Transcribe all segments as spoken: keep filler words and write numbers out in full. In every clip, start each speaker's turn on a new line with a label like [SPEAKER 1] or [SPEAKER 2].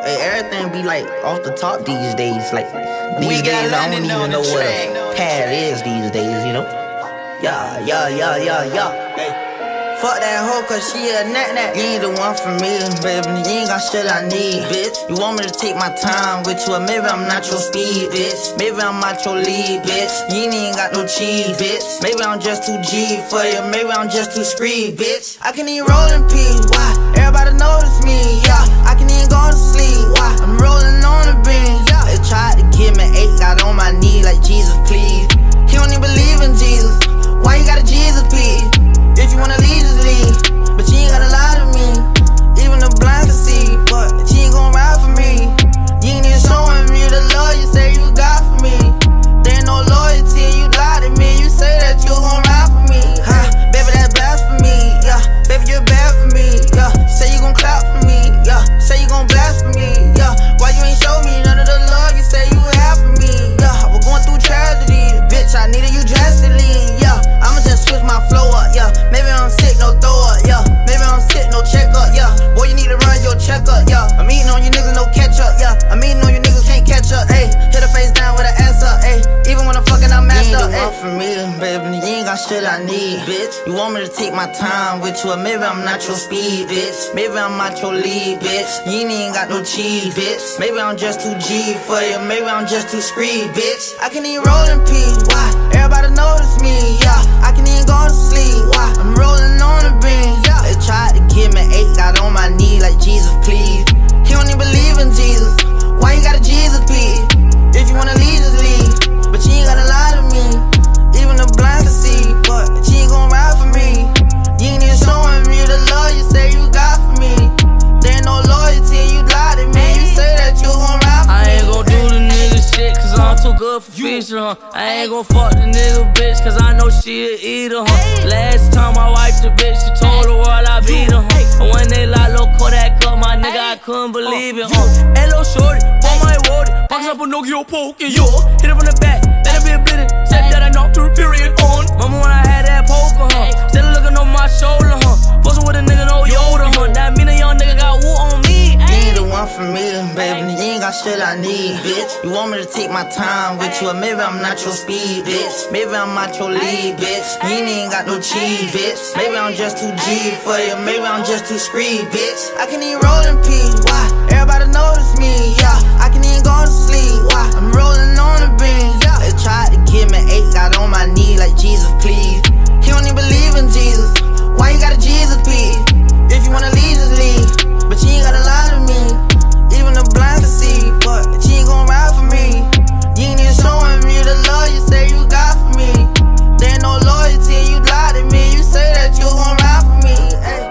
[SPEAKER 1] Hey, everything be like off the top these days. Like these days, I don't even know what a pad is these days. You know? Yeah, yeah, yeah, yeah, yeah. Hey. Fuck that hoe, cause she a nat-nat. You ain't the one for me, baby. You ain't got shit I need, bitch. You want me to take my time with you, or maybe I'm not your speed, bitch. Maybe I'm not your lead, bitch. You ain't even got no cheese, bitch. Maybe I'm just too G for you, maybe I'm just too screed, bitch. I can even roll in peace, why? Everybody notice me, yeah. I can even go to sleep, why? I'm rolling on the beam, yeah. They tried to give me eight, got on my knee like Jesus, please. He don't even believe in Jesus. Why you got a Jesus piece? If you wanna leave, just leave. But you ain't gotta lie to me. Even the blind can see. But you ain't gon' ride for me. You ain't even showing me the love you say you got for me. There ain't no loyalty, you lie to me. You say that you gon' ride for me. Huh? Baby, that's blasphemy. Yeah, baby, you're bad for me. Yeah, say you gon' clap for me. Yeah, say you gon' blaspheme. Yeah, why you ain't show me none of the love you say you have for me? Yeah, we're going through tragedy. Bitch, I needed you drastically. Yeah, I'ma just switch my flow up. Yeah. Maybe I'm sick, no throw up, yeah. Maybe I'm sick, no check up, yeah. Boy, you need to run your checkup, yeah. I'm eating on you niggas, no catch up, yeah. I'm eating on you niggas, can't catch up, ayy. Hit a face down with an ass up, ayy. Even when I'm fucking, I'm messed up, ayy. You ain't the one for me, baby. You ain't got shit I need, bitch. You want me to take my time with you, or maybe I'm not your speed, bitch. Maybe I'm not your lead, bitch. You ain't even got no cheese, bitch. Maybe I'm just too G for you, maybe I'm just too screed, bitch. I can even roll in peace, why? Everybody notice me, yeah. I can even go to sleep, why? I'm rolling on the beam, yeah. They tried to give me eight, got on my knee like Jesus, please. He don't even believe in Jesus. Why you got a Jesus piece? If you wanna leave, just leave. But you ain't gotta lie to me. Even the blind can see. But you ain't gon' ride for me. You ain't even showing me the love you say you got for me. There ain't no loyalty, you lie to me. You say that you gon' ride for me.
[SPEAKER 2] I ain't gon' do the nigga shit, cause I'm too good for feature, huh? I ain't gon' fuck the nigga bitch, cause I know she a eater, huh? Last time I wiped the bitch, she told the world I beat her, huh? And when they lock low Kodak up, my nigga, I couldn't believe it, huh? Hello shorty, for my roadie, box up a Nokia poking, yo. Hit it from the back, let it be a blitty. Said that I knocked her period on. Mama when I had that poker, huh? Still looking over my shoulder, huh? Fussing with a nigga, no Yoda, huh? That mean a young nigga got wool on me.
[SPEAKER 1] You ain't the one for me, baby. You ain't got shit I need, bitch. You want me to take my time with you, or maybe I'm not your speed, bitch. Maybe I'm not your lead, bitch. You ain't even got no cheese, bitch. Maybe I'm just too G for you, maybe I'm just too screed, bitch. I can even roll in peace, why? Everybody notice me, yeah. I can even go to sleep, why? I'm rolling on the beam, yeah. They tried to give me eight, got on my knee like Jesus, please. He don't even believe in Jesus. Why you got a Jesus piece? If you wanna leave, just leave. But you ain't gotta lie to me. Even the blind can see. But you ain't gon' ride for me. You ain't even showing me the love you say you got for me. There ain't no loyalty, you lie to me. You say that you gon' ride for me, ay.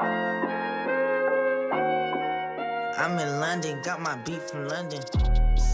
[SPEAKER 1] I'm in London, got my beat from London.